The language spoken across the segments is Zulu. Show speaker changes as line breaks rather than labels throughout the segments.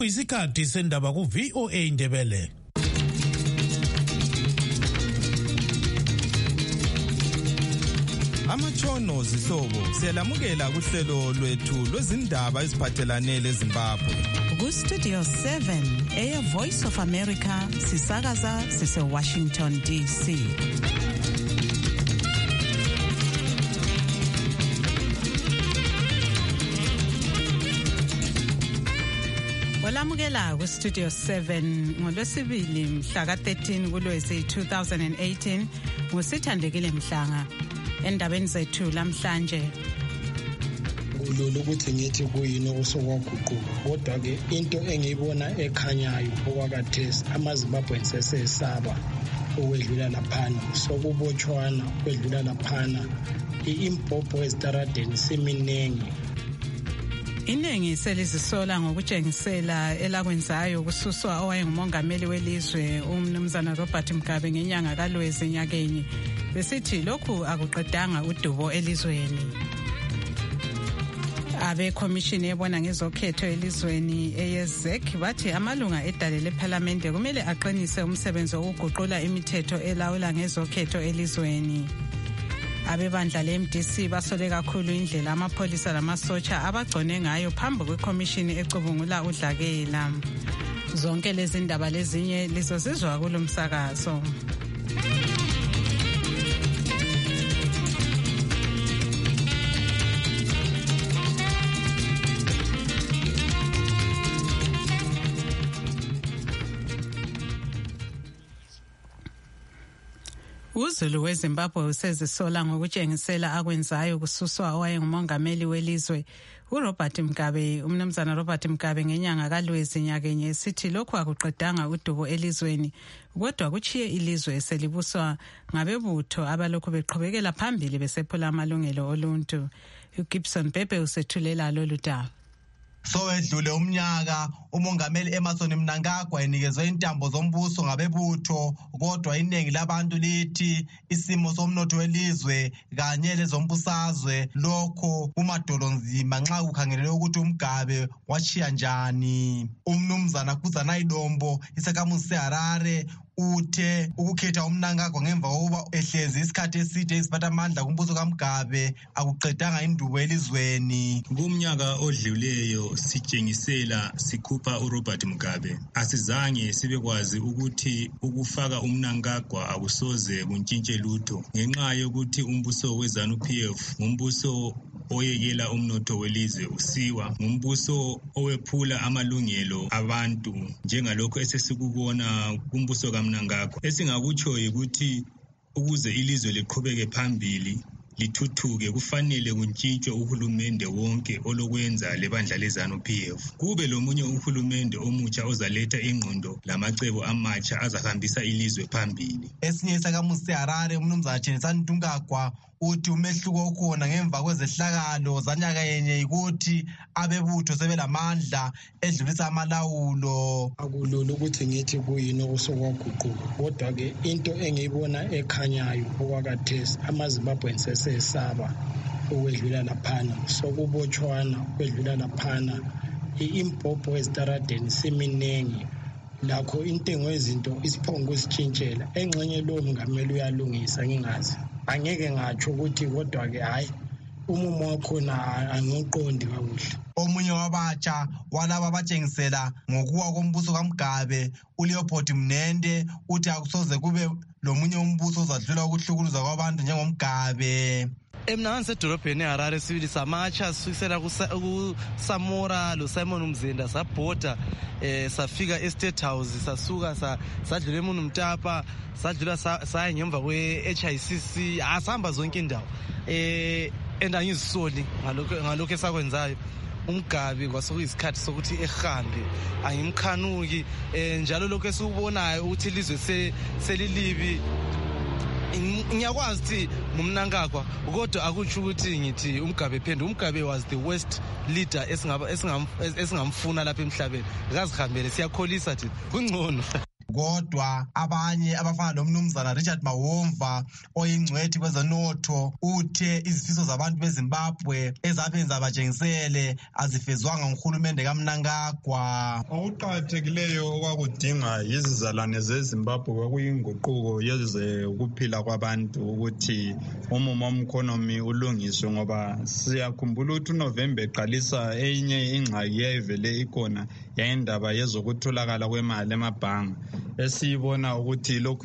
Isikhathi sendaba ku VOA Indebele.
Amatshono zihlobo siyalamukela kuhlelo lwethu lwezindaba eziphathelane leZimbabwe.
Ku Studio 7 Air Voice of America sisakaza sise Washington DC. Walamukela ku Studio 7 ngolwesibili mhla ka-13 kuLwezi 2018 ngusithandekile Mhlanga. Endabeni zethu lamhlanje
kulolu ukuthi ngithi kuyini okusokwaguquka kodwa ke into engiyibona ekhanyayo okwakathesi amaZimbabwe sesesaba okwedlula laphana sokubotshwana okwedlula laphana iimpopho ezitaradeni seminingi.
Iningi selizisola ngokutshengisela elakwenzayo kususwa owayengumongameli welizwe umnumzana Robert Mugabe ngenyanga kaLwezi nyakenye. Besithi lokhu akuqedanga udubo elizweni. Abe commission ebona ngezokhetho elizweni EYEZEC bathi amalunga edale leParliament kumele aqinise umsebenzi wokuguqula imithetho elawula ngezokhetho elizweni. Abebandla leMDC basole kakhulu indlela amapholisa lamasotsha abagcone ngayo phambi kweCommission ecubungula udlakela. Zonke lezi ndaba lezinye lizozizwa kulomsakazo. UZulu weZimbabwe usezisola ngokutshengisela akwenzayo kususwa owayengumongameli welizwe uRobert Mugabe umnumzana Robert Mugabe ngenyanga kaLwezi nyakenye esithi lokhu akuqedanga udubo elizweni kodwa kuchiye ilizwe eselibuswa ngabebutho abalokhu beqhubekela phambili besephula amalungelo oluntu. uGibson Bebe usethulela lolu daba.
Sowedlule umnyaka umongameli Emmerson Mnangagwa enikezwe intambo zombuso ngabebutho kodwa iningi labantu lithi isimo somnotho welizwe kanye lezombusazwe lokho umadolonzima nxa ukhangelele ukuthi uMgabe wachiya njani. Umnumzana Kuzana Idombo isakamuzi seHarare uthe ukukhetha uMnangagwa ngemva kokuba ehlezi isikhathi eside esiphatha amandla kumbuso kaMgabe akuqedanga indubo elizweni.
Kumnyaka odluleyo sitshengisela sikhupha uRobert Mugabe. Asizange sibekwazi ukuthi ukufaka uMnangagwa akusoze kuntshintshe lutho ngenxa yokuthi umbuso weZANU-PF ngumbuso oyekela umnotho welizwe usiwa, ngumbuso owephula amalungelo abantu njengalokho esesikubona kumbuso kaMnangagwa. Esingakutsho ukuthi ukuze ilizwe liqhubeke phambili lithuthuke kufanele kuntshintshwe uhulumende wonke olokwenza lebandla leZANU-PF. Kube lomunye uhulumende omutsha ozaletha ingqondo lamacebo amatsha azahambisa ilizwe phambili.
Esinye isakamuzi seHarare umnumzana Thenisani Mnangagwa uthi umehluko ukhona ngemva kwezehlakalo zanyaka yenye ukuthi abebutho sebelamandla edlulisa amalawulo.
Akululu ukuthi ngithi kuyini okusokwaguquka kodwa ke into engiyibona ekhanyayo okwakathesi amaZimbabwe sesesaba okwedlula laphana sokubotshwana okwedlula laphana iimpopho ezitaradeni seminingi lakho intengo yezinto isiphongo isitshintshela engxenye lo mongameli uyalungisa ngingazi angeke ngatsho ukuthi kodwa ke hayi umumo wakhona angiqondi kakuhle.
Omunye wabatsha walaba abatshengisela ngokuwa kombuso kaMgabe uLeopold Mnende uthi akusoze kube lomunye umbuso ozadlula ukuhlukuluza kwabantu njengomgabe.
Emna ngisedolobheni eHarare sibili samatsha sifikisela kuSamora loSimon Mzenda sabhoda safika eState House sasuka sadlula eMunu Mtapa sadlula saya ngemva kwe-HICC asihamba zonke indawo endangizisoli ngalokho esakwenzayo. uMgabe kwasokuyisikhathi sokuthi ehambe angimkhanuki njalo lokho esikubonayo ukuthi ilizwe selilibi. Ngiyakwazi ukuthi uMnangagwa kodwa akutsho ukuthi ngithi uMgabe phende. uMgabe was the worst leader esingamfuna lapha emhlabeni. Akazihambele siyakholisa thina kungcono.
kodwa abanye abafana lomnumzana Richard Mahomva oyingcwethi kwezenotho uthe izifiso zabantu beZimbabwe ezaphenza bajengisele azifezwanga nguhulumende kaMnangagwa.
Okuqakathekileyo okwakudinga yizizalwane zeZimbabwe kwakuyinguquko yeze ukuphila kwabantu ukuthi umumo womkhonomi ulungiswe, ngoba siyakhumbula ukuthi uNovember eqalisa enye ingxaki yayivele ikhona yayindaba yezokutholakala kwemali emabhanga esiyibona ukuthi lokhu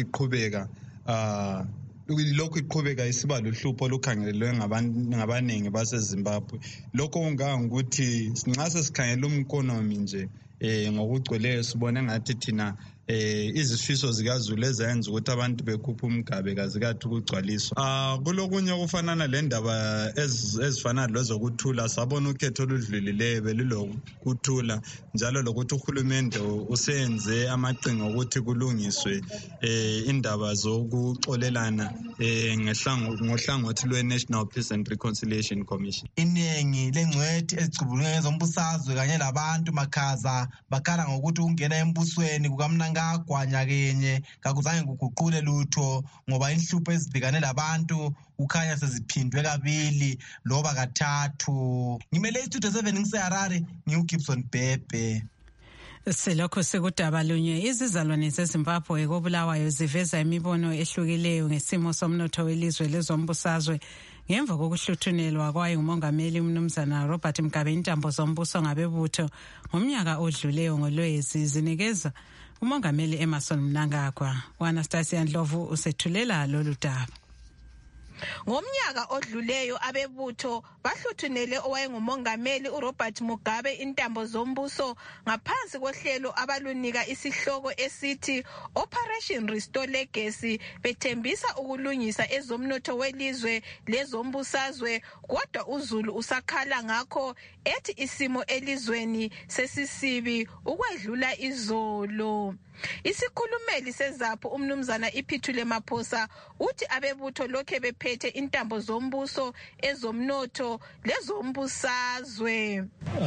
iqhubeka isiba luhlupho olukhangelelwe ngabaningi baseZimbabwe. Lokho kungangokuthi nxa sesikhangela umkhonomi nje ngokugcweleyo sibone ngathi thina izifiso zikaZulu ezenza ukuthi abantu bekhupha umgabe kazikathi ukugcwaliswa. Kulokunye okufanana le ndaba ezifana lezokuthula, sabona ukhetho oludlulileyo belulokuthula njalo lokuthi uhulumende usenze amaqhinga ukuthi kulungiswe indaba zokuxolelana ngohlangothi lwe-National Peace and Reconciliation Commission.
Iningi lengcwethi ezicubulunga ngezombusazwe kanye labantu makhaza bakhala ngokuthi ungena embusweni kukaMnangagwa nyakenye kakuzange kuguqule lutho ngoba inhlupho ezibhekane labantu ukhanya seziphindwe kabili loba kathathu. Ngimele istudio 7 ngiseHarare, ngiuGibson Bhebhe.
Selokho sekudaba lunye izizalwane zeZimbabwe kobulawayo ziveza imibono ehlukileyo ngesimo somnotho welizwe lezombusazwe ngemva kokuhluthunelwa kwayo umongameli umnumzana Robert Mugabe intambo zombuso ngabebutho ngomnyaka odluleyo ngoLwezi. Zinikeza umongameli Emmerson Mnangagwa. Anastasia Ndlovu usethulela lolu daba.
Ngomnyaka odluleyo abebutho bahluthunele owayengumongameli uRobert Mugabe intambo zombuso ngaphansi kohlelo abalunika isihloko esithi Operation Restore Legacy, bethembisa ukulungisa ezomnotho welizwe lezombusazwe, kodwa uZulu usakhala ngakho ethi isimo elizweni sesisibi ukwedlula izolo. Isikhulumeli seZAPHU umnumzana Iphithule Maphosa uthi abebutho lokhe bephethe intambo zombuso ezomnotho lezombusazwe.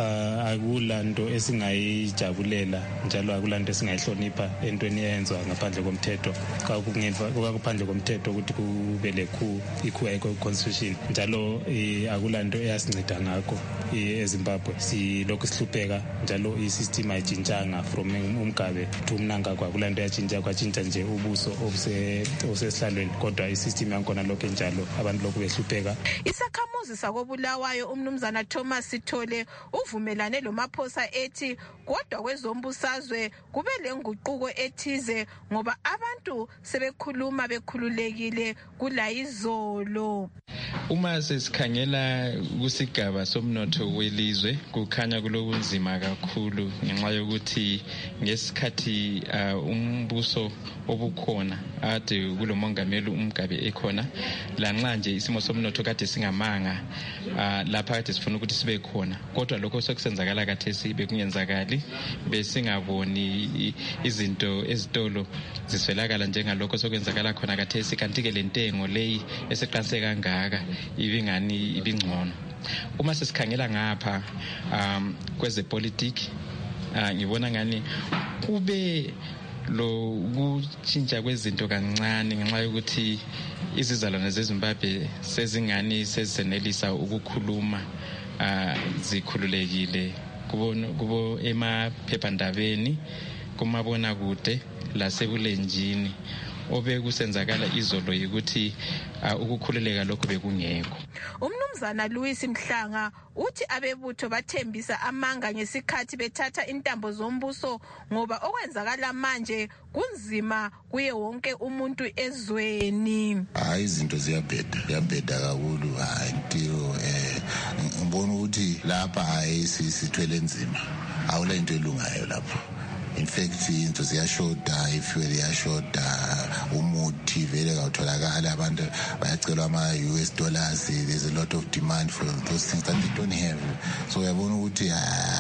Akulanto esingayijabulela njalo akulanto esingayihlonipha entweni eyenzwa ngaphandle komthetho. Ngaphandle komthetho ukuthi kube lekhu constitution njalo akulanto eyasinceda ngakho eZimbabwe. Silokhu sihlupheka njalo isystem ayitshintshanga from uMgabe to Mnangagwa, kulanto yatshintsha kwatshintsha nje ubuso obusesihlalweni kodwa isystem yakhona lokho njalo abantu lokhu behlupheka.
Isakhamuzi sakobulawayo umnumzana Thomas Sithole uvumelane loMaphosa ethi kodwa kwezombusazwe kube lenguquko ethize ngoba abantu sebekhuluma bekhululekile kulayizolo.
Uma sesikhangela kusigaba somnotho welizwe kukhanya kulobunzima kakhulu ngenxa yokuthi ngesikhathi umbuso obukhona ade kulomongameli uMgabe ekhona lanxa nje isimo somnotho kade singamanga lapha kade sifuna ukuthi sibe khona, kodwa lokho sekusenzakala kathesi bekungenzakali, besingaboni izinto ezitolo ziswelakala njengalokho sokwenzakala khona kathesi, kanti ke lentengo leyi eseqanse kangaka ibingani ibingcono. Uma sesikhangela ngapha kwezepolitiki ngibona ngani kube lo kutshintsha kwezinto kancane ngenxa yokuthi izizalwane zeZimbabwe sezingani sezenelisa ukukhuluma zikhululekile kubo emaphephandabeni, kumabona kude lasebulenjini. Obekusenzakala izolo yikuthi ukukhululeka lokho bekungekho.
Umnumzana Louis Mhlanga uthi abebutho bathembisa amanga ngesikhathi bethatha intambo zombuso ngoba okwenzakala manje kunzima kuye wonke umuntu ezweni.
Izinto ziyabheda kakhulu until ngibona ukuthi lapha sithwele nzima, awula into elungayo lapha. In fact into ziyashoda, ifuel iyashoda, umuthi vele kawutholakala, abantu bayacelwa ama-US dollars. There's a lot of demand for those things that they don't have. So uyabona ukuthi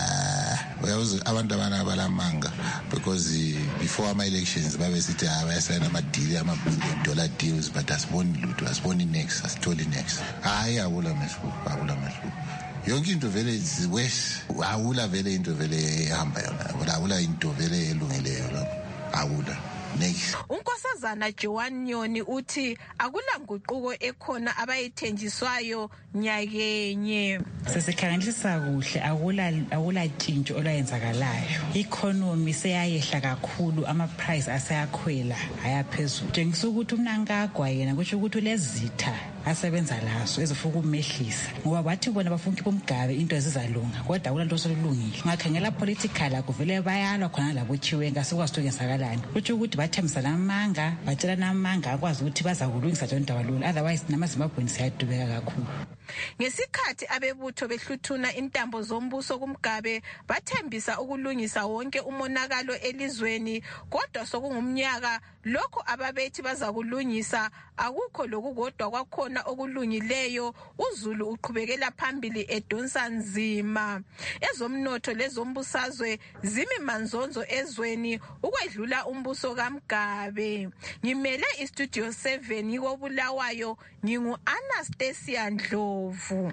abantu abanakabalamanga because before ama-elections babesithi bayasayina ama-deal, ama-billion dollar deals, but asiboni lutho, asiboni next, asitholi next. Awula mehluko. Yonke into vele is worse. Awula vele into vele ehamba yona. Awula into vele elungileyo lapho. Awula. next.
Unkosazana Joan Nyoni uthi akula nguquko ekhona abayithenjiswayo nyakenye.
Sesikhangelisa kuhle akula tshintsho olwayenzakalayo. Economy seyayehla kakhulu, ama price aseyakhwela ayaphezulu. Njengisa ukuthi uMnangagwa yena kusho ukuthi lezitha asebenza laso ezifuna ukumehlisa ngoba bathi bona bafuna umgabe into ezizalunga kodwa akulanto osolungile. Ngakhangela political akuvele bayalwa khona labo Chiwenga sekwazistokenzakalani. Kusho ukuthi bathembisa namanga batshela namanga akwazi ukuthi bazakulungisa le ndaba lolu, otherwise namaZimbabweans siyadubeka kakhulu.
Ngesikhathi abebutho behluthuna intambo zombuso kumgabe bathembisa ukulungisa wonke umonakalo elizweni, kodwa sokungumnyaka lokho ababethi bazakulungisa akukho lokukodwa kwakhona okulungileyo. uZulu uqhubekela phambili edonsa nzima. Ezomnotho lezombusazwe zimi manzonzo ezweni ukwedlula umbuso kaMgabe. Ngimele iStudio 7 ngikobulawayo, ngingu Anastasia Ndlovu.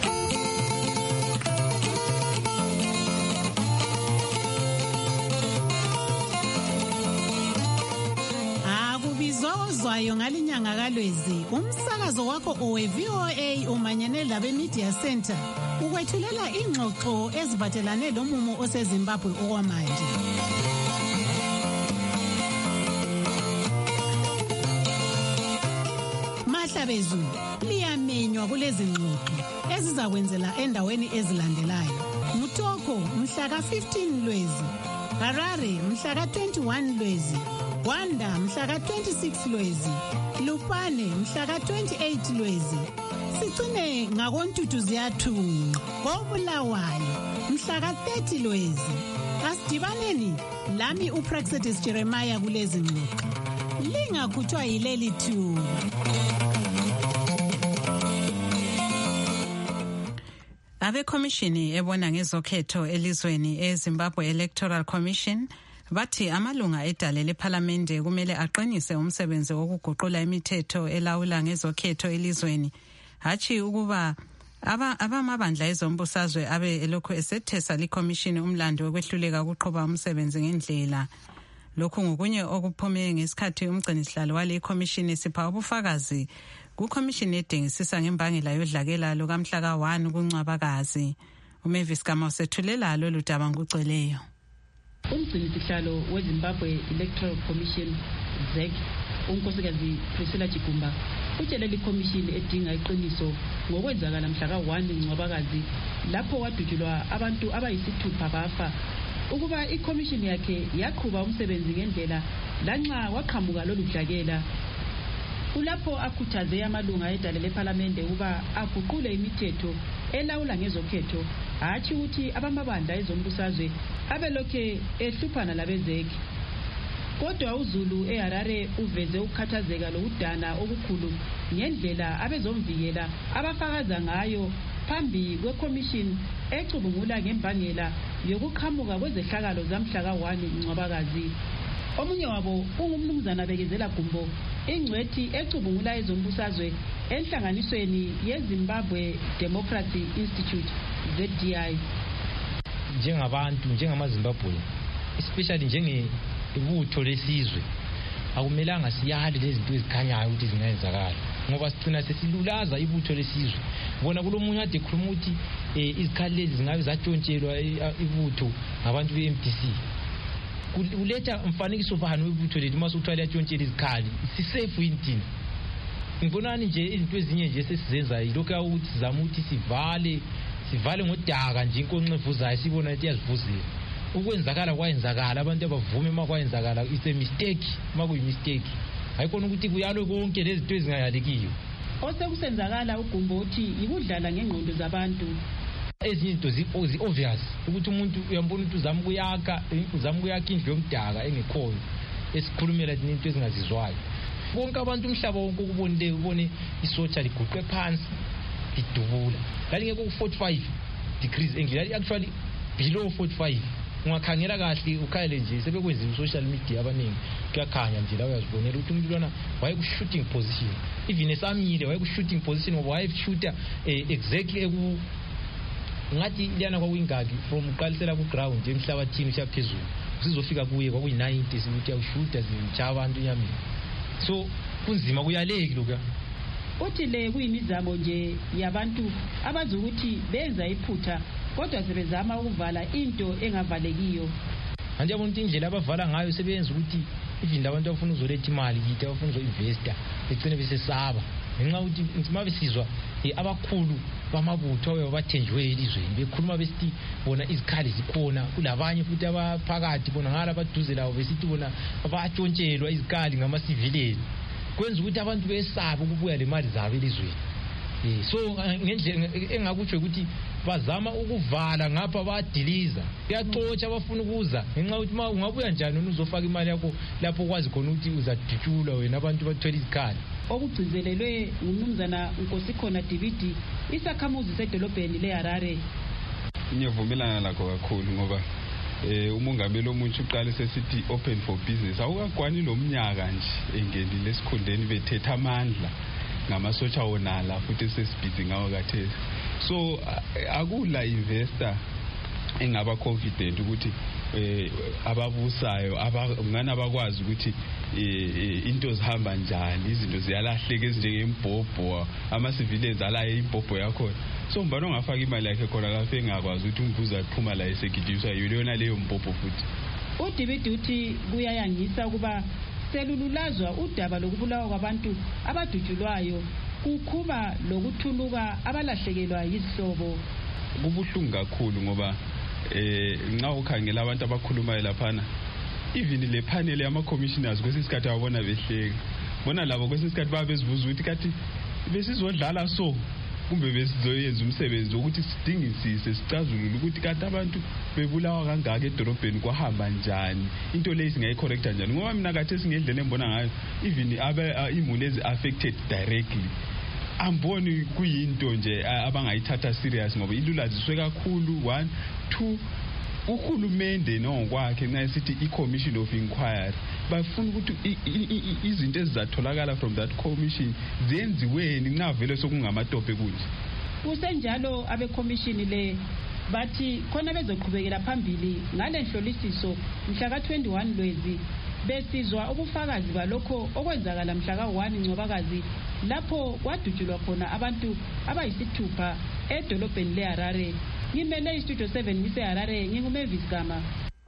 Akubizozwayo ngalinyanga kaLwezi umsakazo wakho owe-VOA umanyene labe Media Center ukwethulela ingxoxo eziphathelane lomumo oseZimbabwe okwamanje. Mahlabezulu liyamenywa kulezi ngxoxo ezizakwenzela endaweni ezilandelayo: Mutoko mhla ka-15 Lwezi, Harare mhla ka-21 Lwezi, Rwanda mhla ka-26 Lwezi, Lupane mhla ka-28 Lwezi. Sicine ngakoNtutu ziyathunqa koBulawayo mhla ka-30 Lwezi. Asidibaneni lami uPraxedis Jeremiah kulezi ngxoxo. Lingakhutshwa yileli thuba.
Abekhomishini ebona ngezokhetho elizweni eZimbabwe Electoral Commission bathi amalunga edale lePhalamende kumele aqinise umsebenzi wokuguqula imithetho elawula ngezokhetho elizweni, hathi ukuba abamabandla ezombusazwe abe elokho esethesa likhomishini umlando wokwehluleka ukuqhuba umsebenzi ngendlela. Lokhu ngokunye okuphume ngesikhathi umgcinisihlalo wale ikhomishini sipha ubufakazi kukhomishini edingisisa ngembangela yodlakela lokamhla ka-1 kuNcwabakazi. uMavis Gama usethulela lolu daba nguceleyo.
Umgcinisihlalo weZimbabwe Electoral Commission ZEC unkosikazi Priscilla Chigumba utshele likhomishini edinga iqiniso ngokwenzakala mhla ka-1 Ncwabakazi lapho wadutshulwa abantu abayisithupha bafa, ukuba ikhomishini yakhe yaqhuba umsebenzi ngendlela lanxa waqhamuka lolu dlakela. Ulapho akhuthaze amalunga edale lePhalamende ukuba aguqule imithetho elawula ngezokhetho, hathi ukuthi abamabandla ezombusazwe abelokhe ehluphana labezeki. Kodwa uZulu eHarare uveze ukukhathazeka lokudana okukhulu ngendlela abezomvikela abafakaza ngayo phambi kwekhomishini ecubungula ngembangela yokuqhamuka kwezehlakalo zamhla ka-1 Ncwabakazi. Omunye wabo ungumnumzana Bekezela Gumbo, ingcwethi ecubungula ezombusazwe enhlanganisweni yeZimbabwe Democracy Institute ZDI.
Njengabantu njengamaZimbabwe, especially njengebutho lesizwe, akumelanga siyale lezinto ezikhanyayo ukuthi zingayenzakala ngoba sicina sesilulaza ibutho lesizwe. Bona kulomunye ade khuluma ukuthi izikhali lezi zingabe zatshontshelwa ibutho ngabantu be-MDC. Kuletha umfanekiso bani webutho lethu masuthiwa yatshontshelwa izikhali sisafe yini? Ngibonani nje izinto ezinye nje sesizenza yilokho ukuthi sizama ukuthi sivale ngodaka nje inkoncevuzayo sibona ukuthi iyazivuzela. Ukwenzakala kwayenzakala, abantu abavume makwayenzakala, it's a mistake, makuyimistake. Hayikhona ukuthi kuyalwe konke lezi zinto ezingayalekiyo.
Osekusenzakala uGumbo uthi ikudlala ngengqondo zabantu.
Ezinye izinto zi-obvious ukuthi umuntu uyambona ukuthi uzama ukuyakha indlu yomdaka engekhoyo esikhulumela into ezingazizwayo. Bonke abantu umhlaba wonke ubone isotsha liguqe phansi lidubula lalingekho ku-45 degrees endlini, actually below 45. Ungakhangela kahle ukhayele nje sebekwenziwe social media abaningi kuyakhanya nje la uyazibonela ukuthi umuntu lona waye ku-shooting position, even esamile waye ku-shooting position ngoba wayeshoota exactly ngathi liyana kwawingaki from uqalisela ku-ground emhlabathini usiyaphezulu sizofika kuye kwakuyi-90 sithi awushuda zimtsha abantu enyameni so kunzima kuyaleki lokhu.
Uthi le kuyimizamo nje yabantu abazi ukuthi benza iphutha kodwa sebezama ukuvala into engavalekiyo.
Anti yabona indlela abavala ngayo sebenza ukuthi even abantu abafuna uzoletha imali kithi abafuna uzoinvesta begcine besesaba ngenxa ukuthi ngisima besizwa abakhulu bamabutho abathenjiwe elizweni bekhuluma besithi bona izikhali zikhona kulabanye futhi abaphakathi bona ngala abaduze lawo besithi bona abatshontshela izikhali ngama-civilian kwenza ukuthi abantu besaba ukubuya le mali zabo elizweni. So ngendlela engakutsho ukuthi bazama ukuvala ngapha badiliza kuyaxotsha abafuna ukuza ngenxa ukuthi ma ungabuya njani uzofaka imali yakho lapho kwazi khona ukuthi uzadutshulwa wena abantu bathwele izikhali.
Okugcizelelwe ngumnumzana Nkosikhona Dibidi isakhamuzi sedolobheni leHarare.
Ngiyavumelana lakho kakhulu ngoba umongameli omutsha uqale sesithi open for business awukakwani lomnyaka nje engenile esikhundleni bethetha amandla ngamasotsha wonala futhi sesibhizi ngawo kathesi. So akula investor engaba confident ukuthi ababusayo ngana bakwazi ukuthi into zihamba njani izinto ziyalahleka ezinjengembhobho ama-civilians alaye imbhobho yakho so mbani ongafaka imali yakhe khona kafe engakwazi ukuthi umvuzo aphuma la esegidiswa yiyona leyo mbhobho futhi.
uDibidi uthi kuyayangisa ukuba selululazwa udaba lokubulawa kwabantu abadutshulwayo kukhuma lokuthuluka abalahlekelwa yizihlobo.
Kubuhlungu kakhulu ngoba nxa ukhangela abantu abakhulumayo laphana even le panel yama-commissioners kwesisikhathi ababona behleka bona labo kwesisikhathi baba bezibuza ukuthi kathi besizodlala so kumbe besizoyenza umsebenzi wokuthi sidingisise sicazulule ukuthi kanti abantu bebulawa kangaka edolobheni kwahamba njani into leyo singayicorrecta njani ngoba mina kathi singendlela embona ngayo even imuli ezi-affected directly amboni kuyinto nje abangayithatha serious ngoba ilulaziswe kakhulu 1 2 uhulumende nokwakhe nxa sithi i-commission of inquiry bafuna ukuthi izinto ezizatholakala from that commission zenziweni nxa vele sokungamatope kunje.
Kusenjalo abekhomishini le bathi khona bezoqhubekela phambili ngale nhlolisiso mhla ka-21 Lwezi besizwa ubufakazi balokho okwenzakala mhla ka-1 Ncwabakazi lapho kwadutshulwa khona abantu abayisithupha edolobheni leHarare. Ngimele istudio 7 ngiseHarare nginguMavis Gama.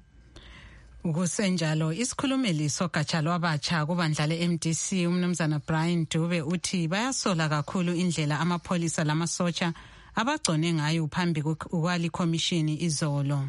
Kusenjalo isikhulumeli sogatsha lwabatsha kubandla le-MDC umnumzana Brian Dube uthi bayasola kakhulu indlela amapholisa lamasotsha abagcone ngayo phambi kwali commission izolo.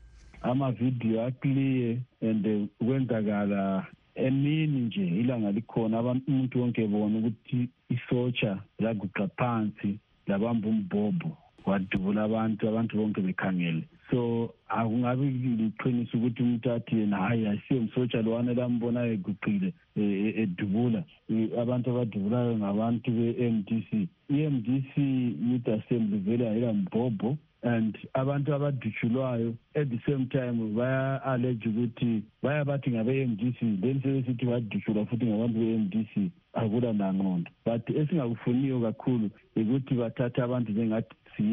Ama-video akliye and kwenzakala emini nje ilanga likhona umuntu wonke bona ukuthi isotsha laguqa phansi labamba umbhobho wadubula abantu bonke bekhangele. So akungabi liqiniso ukuthi umuntu athi yena hayi asiyo umsotsha lowana lambona eguqile edubula. Abantu abadubulayo ngabantu be-MDC. I-MDC Youth Assembly vele ayila mbhobho and abantu abadutshulwayo at the same time baya-allege ukuthi bathi ngabe-MDC then sebesithi badutshulwa futhi ngabantu be-MDC akula nangqondo. But esingakufuniyo kakhulu ukuthi bathathe abantu njengathi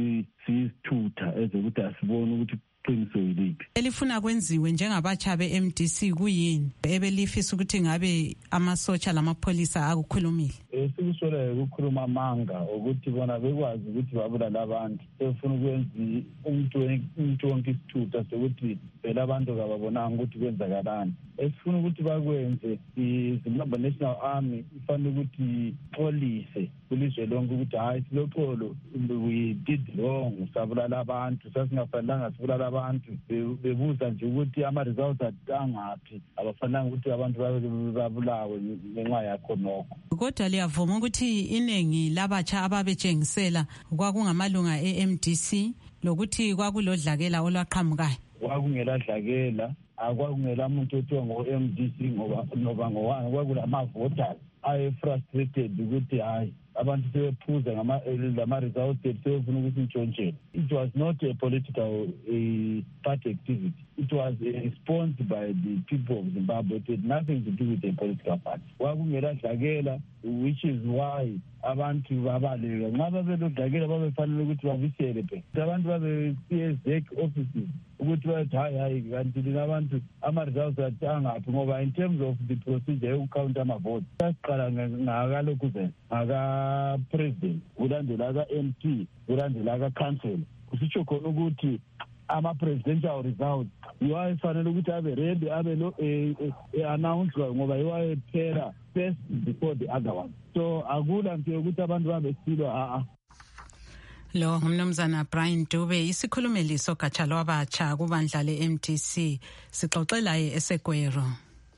siyisithutha ezokuthi asibone ukuthi qiniso yiliphi.
Elifuna kwenziwe njengabatsha be-MDC kuyini ebelifisa ukuthi ngabe amasotsha lamapholisa akukhulumile?
Sikusolayo ukukhuluma amanga ukuthi bona bekwazi ukuthi babulala abantu efuna ukwenza umuntu wonke isithutha sokuthi phela abantu kababonanga ukuthi kwenzakalani. Esifuna ukuthi bakwenze iZimbabwe National Army ifanele ukuthi ixolise kulizwe lonke ukuthi hayi siloxolo we did wrong sabulala abantu sasingafanelanga sibulala abantu bebuza nje ukuthi ama-results angaphi abafanelanga ukuthi abantu babulawe ngenxa yakho nokho.
Kodwa liyavuma ukuthi iningi labatsha ababetshengisela kwakungamalunga e-MDC lokuthi kwakulodlakela olwaqhamukayo?
Kwakungeladlakela akwakungela muntu othiwa ngo-MDC ngoba ngowani kwakulamavoters aye-frustrated ukuthi hayi abantu sebephuza lama-results sebefuna ukuthi itshontshele. It was not a political party activity. It was a response by the people of Zimbabwe. It had nothing to do with a political party. Kwakungeladlakela, which is why abantu babaleka nxa babelodlakela babefanele ukuthi babisele phela abantu babe-CSEC offices ukuthi bathi hayi kanti lina abantu ama-results athi angaphi ngoba in terms of the procedure yokukhawunta amavote sasiqala ngakalokhu then ngaka-president kulandela ka-MP kulandela ka-council kusitsho khona ukuthi ama-presidential results yiwo ayefanele ukuthi abe ready abe announced ngoba yiwo ayephela first before the other one so akula nto yokuthi abantu babesilwa
lo ngumnumzana Brian Dube isikhulumeli sogatsha lwabatsha kubandla le-MDC sixoxelaye eseGwero.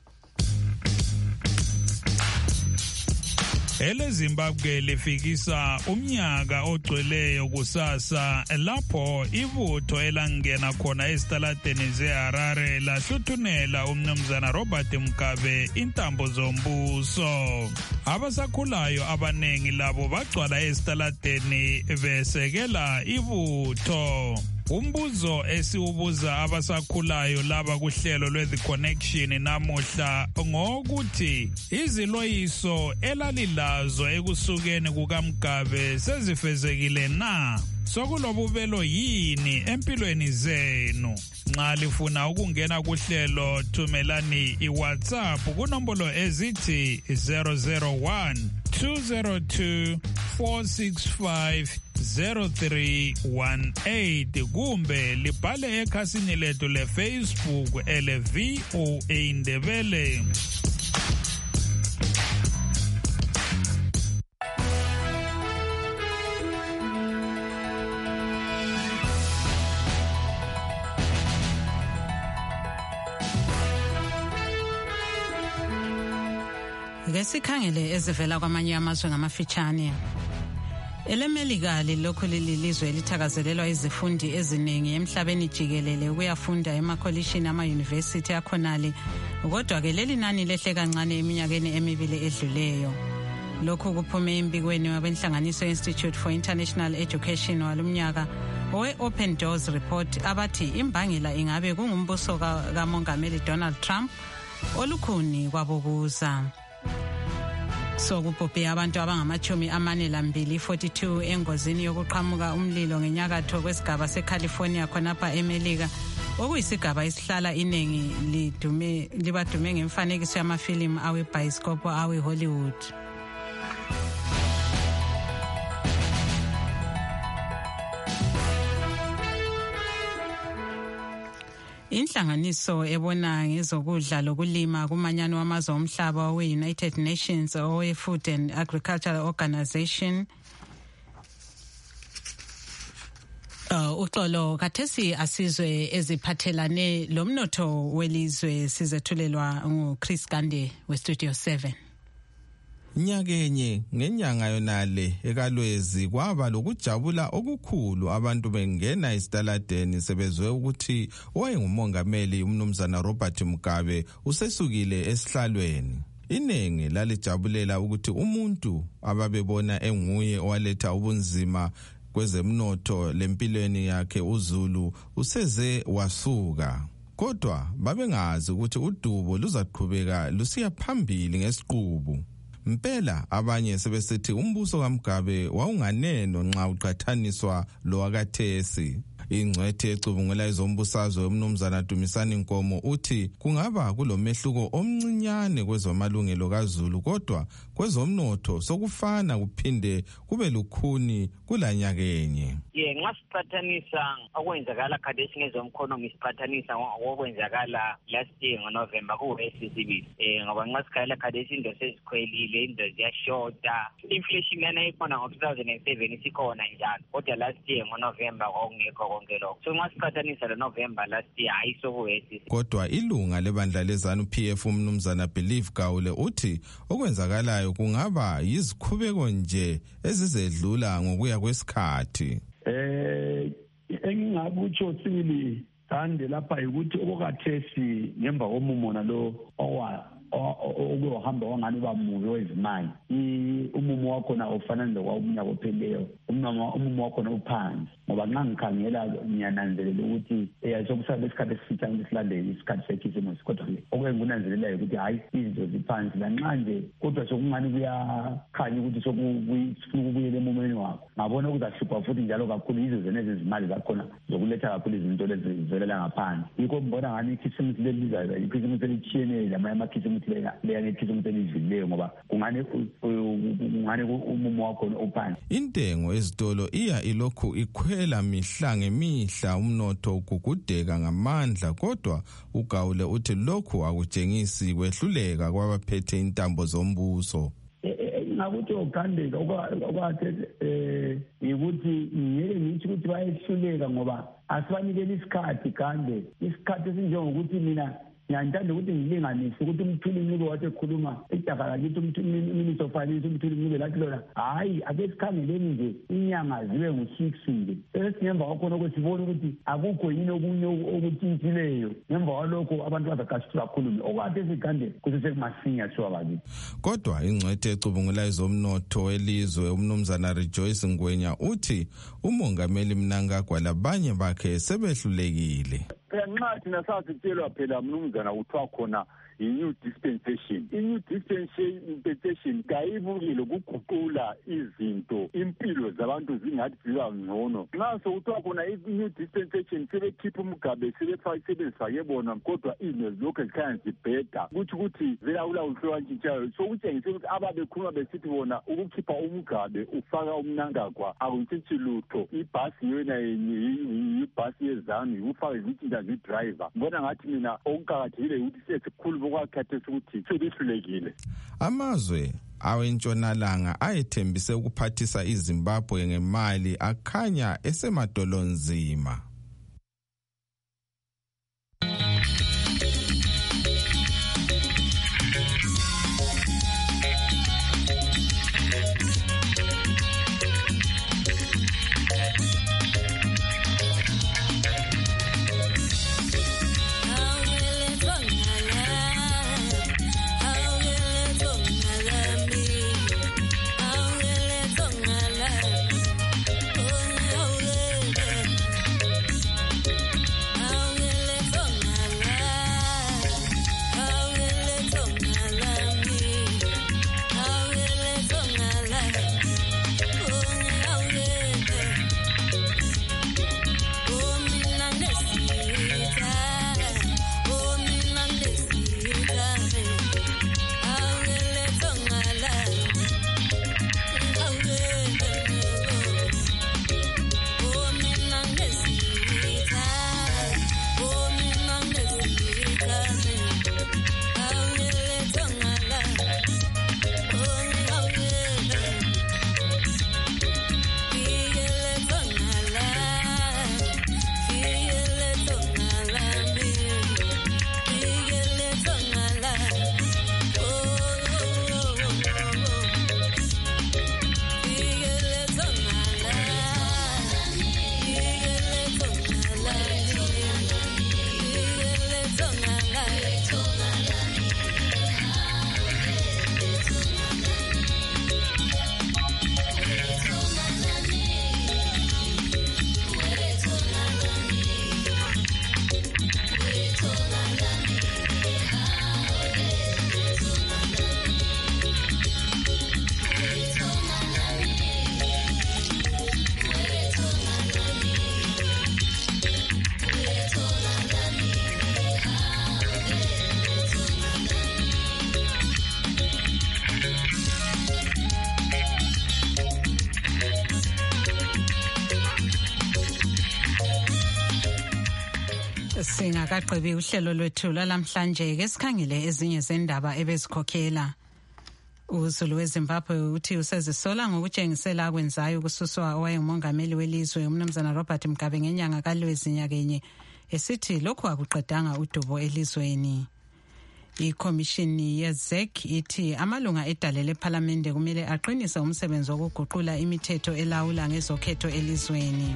EleZimbabwe lifikisa umnyaka ogcweleyo kusasa lapho ibutho elangena khona esitaladeni zeHarare lahluthunela umnumzana Robert Mugabe intambo zombuso. Abasakhulayo abanengi labo bagcwala esitaladeni besekela ibutho. Umbuzo esiwubuza abasakhulayo laba kuhlelo lwe-The Connection namuhla ngokuthi iziloyiso elalilazo ekusukeni kukaMugabe sezifezekile na? Sokulobubelo yini empilweni zenu? Nxa lifuna ukungena kuhlelo thumelani iWhatsApp kunombolo ezithi 001 202 465 0318 kumbe libhale ekhasini lethu leFacebook ele-VOA Indebele.
Ngesikhangele ezivela kwamanye amazwe ngamafitshane. EleMelika lilokhu lilizwe elithakazelelwa izifundi eziningi emhlabeni jikelele ukuyafunda emakholishini ama-university akhonale kodwa ke leli nani lehle kancane eminyakeni emibili edluleyo. Lokhu kuphume embikweni wabenhlanganiso Institute for International Education walumnyaka owe-Open Doors Report abathi imbangela ingabe kungumbuso kaMongameli Donald Trump olukhuni kwabokuza. So kubhubhe abantu abangama-42 engozini yokuqhamuka umlilo ngenyakatho kwesigaba seCalifornia khonapha eMelika okuyisigaba esihlala iningi libadume ngemfanekiso yamafilimu awebhayisikopo awe-Hollywood. Inhlanganiso ebona ngezokudla lokulima kumanyano wamazwe omhlaba we-United Nations owe-Food and Agricultural Organization uxolo kathesi asizwe eziphathelane lomnotho welizwe sizethulelwa nguChris Gande weStudio 7.
Nyakenye ngenyanga yonale ekalwezi kwaba lokujabula okukhulu abantu bengena esitaladeni sebezwe ukuthi owayengumongameli umnumzana Robert Mugabe usesukile esihlalweni. Inengi lalijabulela ukuthi umuntu ababebona enguye owaletha ubunzima kwezemnotho lempilweni yakhe uZulu useze wasuka. Kodwa babengazi ukuthi udubo luzaqhubeka lusiya phambili ngesiqubu. Mpela abanye sebesithi umbuso kaMugabe wawunganeno nxa uqhathaniswa lo wakathesi. Ingcwethe ecubungula ezombusazwe umnumzana Dumisani Nkomo uthi kungaba kulomehluko omncinyane kwezomalungelo kaZulu kodwa kwezomnotho sokufana kuphinde kube lukhuni kulanyakenye.
Nxa siqhathanisa okwenzakala khathesi ngezomkhonomi siqhathanisa okwenzakala last year ngoNovember ku-SCB ngoba nxa sikhangela khathesi into sezikhwelile into ziyashota inflation yana ikhona ngo-2007 isikhona njalo kodwa last year ngoNovember kwakungekho konke lokho so nxa siqhathanisa loNovember last year ayisoku-SCB.
Kodwa ilunga lebandla lezanu PF umnumzana Believe Gawule uthi okwenzakalayo kungaba yizikhubeko nje ezizedlula ngokuya kwesikhathi.
Engingakutsho sibili Gande lapha ukuthi okukhathesi ngemva komumo nalo okuhamba wangani bamubi wezimali umumo wakhona ofanele kwawumnyaka opheleyo umumo wakhona uphansi
ngoba nxa ngikhangela ngiyananzelela ukuthi sokusaba isikhathi esifitshane esilandele isikhathi sekhisimusi kodwa okungunanzelela ukuthi hayi izinto ziphansi lanxa nje kodwa sokungani kuyakhanya ukuthi sokufuna ukubuyela emumeni wakho ngabona ukuthi ahlupha futhi njalo kakhulu yizo zenezi izimali zakhona zokuletha kakhulu izinto lezi zivelela ngaphandle yikho mbona ngani ikhisimusi lelizayo ikhisimusi elitshiyeneyo lamanye amakhisimusi leyangekhisimusi elidlulileyo ngoba kungani umumo wakho uphansi.
Intengo ezitolo iya ilokhu ikhwela mihla ngemihla, umnotho ugugudeka ngamandla, kodwa uGawule uthi lokhu akutshengisi kwehluleka kwabaphethe intambo zombuso.
Ngakuthi ogandeka okwathe ukuthi ngeke ngithi ukuthi bayehluleka ngoba asibanikele isikhathi kande isikhathi esinjengokuthi mina ngiyantanda ukuthi ngilinganise ukuthi umthuli ncube wathi ekhuluma idaba lakithi minister of finance umthuli ncube lathi lona hayi ake sikhangeleni nje inyanga zibe ngu-6 nje sesingemva kwakhona okwesibona ukuthi akukho yini okunye okutshintshileyo ngemva kwalokho abantu bazaqashisa kakhulu okwathi esigande kusesekumasinya thiwa bakithi.
Kodwa ingcwethe ecubungula ezomnotho welizwe umnumzana Rejoice Ngwenya uthi umongameli Mnangagwa labanye bakhe sebehlulekile.
Nxa thina sasitshelwa phela mnumzana kuthiwa khona i-new dispensation. I-new dispensation kayibukile ukuguqula izinto impilo zabantu zingathi ziba ngcono. Nxa sokuthiwa khona i-new dispensation sebekhipha umgabe sebezifake bona kodwa izinto lokhu zikhanya zibheda kuthi ukuthi vela ulawuhlwantshintshayo sokutshengisa ukuthi ababekhuluma besithi bona ukukhipha umgabe ufaka uMnangagwa akutshintshi lutho. Ibhasi yona ibhasi yezanu ufake izitshintsha zidriver. Mbona ngathi mina okuqakathekile ukuthi sesikhulu okwakhathesi ukuthi sebehlulekile.
Amazwe awentshonalanga ayethembise ukuphathisa iZimbabwe ngemali akhanya esemadolonzima.
Singakaqebi uhlelo lwethu lalamhlanje ke sikhangele ezinye zendaba ebezikhokhela. Uzulu weZimbabwe uthi usezisola ngokutshengisela kwenzayo kususwa owayengumongameli welizwe umnumzana Robert Mugabe ngenyanga kaLwezi nyakenye esithi lokhu akuqedanga udubo elizweni. Ikomishini yeZEC ithi amalunga edale lePhalamende kumele aqinise umsebenzi wokuguqula imithetho elawula ngezokhetho elizweni.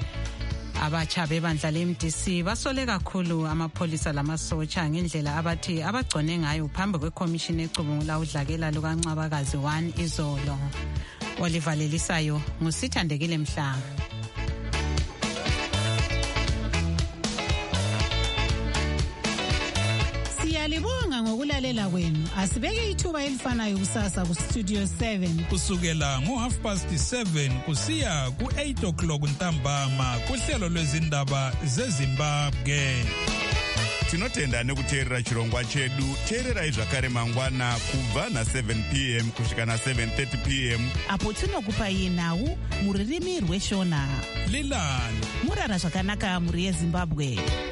Abatsha bebandla leMDC basole kakhulu amapholisa lamasotsha ngendlela abathi abagcone ngayo phambi kwekomishini ecubungula udlakela lukaNcabakazi 1 izolo. Oliver Lelisayo ngusithandekile Mhlanga.
Siyalibonga ngokulalela kwenu. Asibeke ithuba elifanayo kusasa ku Studio 7
kusukela ngo7:30 kusiya ku8 ntambama kuhlelo lwezindaba zeZimbabwe.
Tinotenda nekuteerera chirongwa chedu. Teererai zvakare mangwana kubva na7 p.m. kusvika na7:30 p.m.
apo tinokupai nhau muririmi rweshona.
Lilani
murara zvakanaka muri yeZimbabwe.